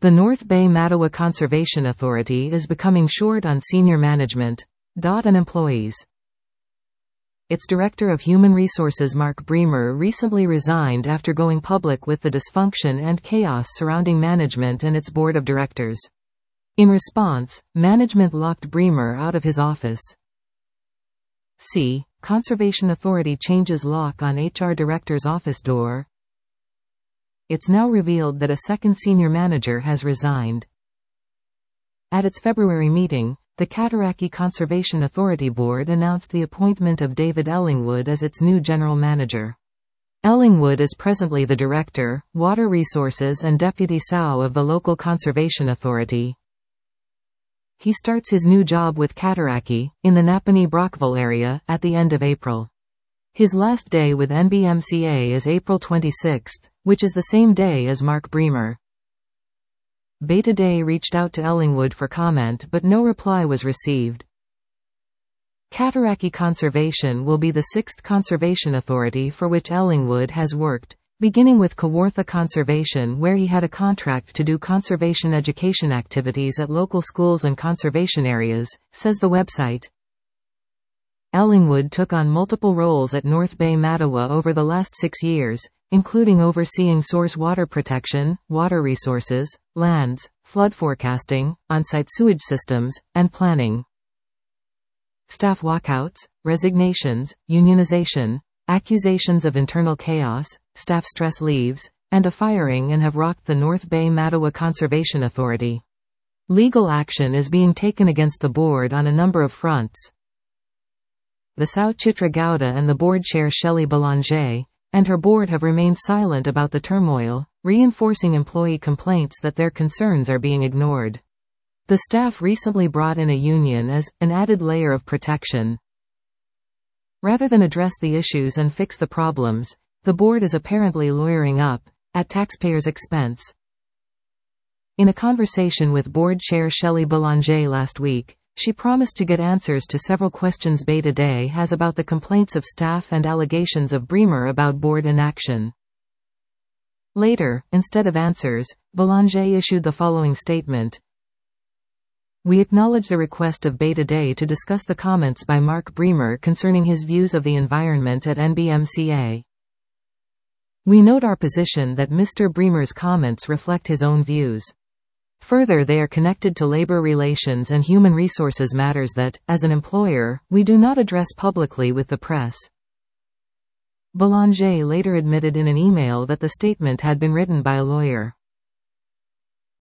The North Bay Mattawa Conservation Authority is becoming short on senior management and employees. Its Director of Human Resources Mark Bremer recently resigned after going public with the dysfunction and chaos surrounding management and its board of directors. In response, management locked Bremer out of his office. Conservation Authority changes lock on HR Director's office door. It's now revealed that a second senior manager has resigned. At its February meeting, the Cataraqui Conservation Authority Board announced the appointment of David Ellingwood as its new general manager. Ellingwood is presently the Director, Water Resources and Deputy SAO of the local Conservation Authority. He starts his new job with Cataraqui, in the Napanee-Brockville area, at the end of April. His last day with NBMCA is April 26, which is the same day as Mark Bremer. Beta Day reached out to Ellingwood for comment but no reply was received. Cataraqui Conservation will be the sixth conservation authority for which Ellingwood has worked, beginning with Kawartha Conservation where he had a contract to do conservation education activities at local schools and conservation areas, says the website. Ellingwood took on multiple roles at North Bay Mattawa over the last 6 years, including overseeing source water protection, water resources, lands, flood forecasting, on-site sewage systems, and planning. Staff walkouts, resignations, unionization, accusations of internal chaos, staff stress leaves, and a firing have rocked the North Bay Mattawa Conservation Authority. Legal action is being taken against the board on a number of fronts. The SAO Chitra Gowda and the board chair Shelley Belanger and her board have remained silent about the turmoil, reinforcing employee complaints that their concerns are being ignored. The staff recently brought in a union as an added layer of protection. Rather than address the issues and fix the problems, the board is apparently lawyering up, at taxpayers' expense. In a conversation with board chair Shelley Belanger last week, she promised to get answers to several questions Beta Day has about the complaints of staff and allegations of Bremer about board inaction. Later, instead of answers, Belanger issued the following statement. We acknowledge the request of Beta Day to discuss the comments by Mark Bremer concerning his views of the environment at NBMCA. We note our position that Mr. Bremer's comments reflect his own views. Further, they are connected to labor relations and human resources matters that, as an employer, we do not address publicly with the press. Belanger later admitted in an email that the statement had been written by a lawyer.